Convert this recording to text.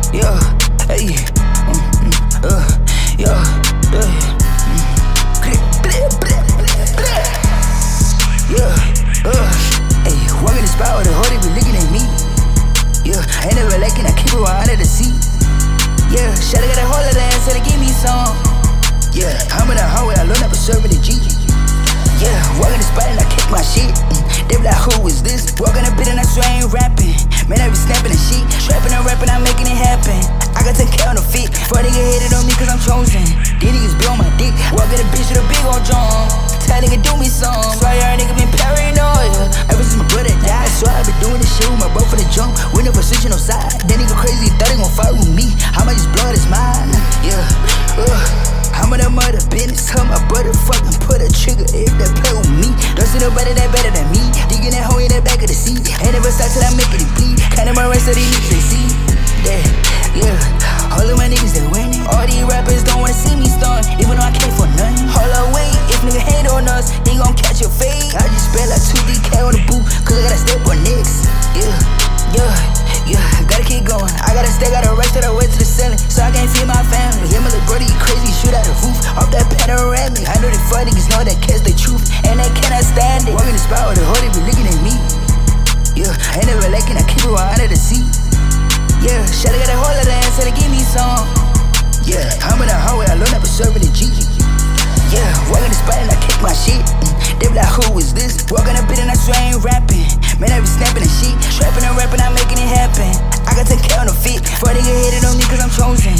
Yeah, hey, yeah, yeah, hey, walking the spot with the hoe, they be looking at me. Yeah, I ain't never lacking, I keep it right under the seat. Yeah, shawty got a hold of the ass, so they give me some. Yeah, I'm in the hallway, I learned up a serving the G. Yeah, walking the spot and I kick my shit. They be like, who is this? Walking a bit and I swear I ain't rapping. Man, I be snapping the shit. Trapping and rapping, I'm making it happen. I got 10K on the feet. Before they get hated on me cause I'm chosen. These niggas be on my dick. Walking a bitch with a big old drum. Tell nigga do me some. Swear y'all nigga been paranoid. Ever since my brother died, so I been doing this shit with my bro for the jump. We never switching no side. That nigga crazy, thought he gon' fight with me. How much his blood is mine? Yeah, I'm in the mother business. Tell my brother fucking put a trigger if they play with me. Don't see nobody that better than me. Digging that hole in the back of the seat. Ain't never stop till I make it bleed. Counting my rest of these niggas they see. Yeah, all of my niggas they winning. All these rappers don't wanna see me stun, even though I came for nothing. Hold up, wait, if nigga hate on us, he gon' catch your fade. I just spent like 2DK on the boot, cause I gotta step on nicks. Yeah, gotta keep going. I gotta stay, gotta race to the way to the ceiling, so I can't feed my family. Yeah, my little brother, he crazy, shoot out the roof, off that panoramic. I know they fuck niggas know that catch the truth, and they cannot stand it. Walking the spot with the hoe, they be looking at me. Yeah, I ain't never lacking, I keep it right under the seat. Yeah, shawty got a hold of the ass, so they give me some. Yeah, I'm in the hallway, I learned up a serving the G. Yeah, walking the spot and I kick my shit. They be like, who is this? Walking a bit and I swear I ain't rapping. Man, I be snapping the shit. Trapping and rapping, I'm making it happen. I got 10K on the feet. Before they get hated on me cause I'm chosen.